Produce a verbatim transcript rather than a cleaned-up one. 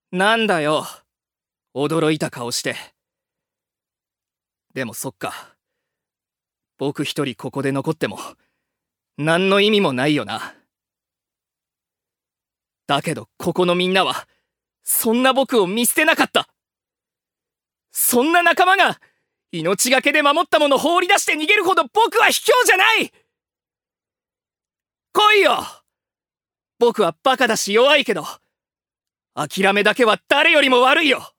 なんだよ、驚いた顔して。でもそっか。僕一人ここで残っても、何の意味もないよな。だけどここのみんなは、そんな僕を見捨てなかった。そんな仲間が、命がけで守ったもの放り出して逃げるほど僕は卑怯じゃない。来いよ。僕はバカだし弱いけど、諦めだけは誰よりも悪いよ。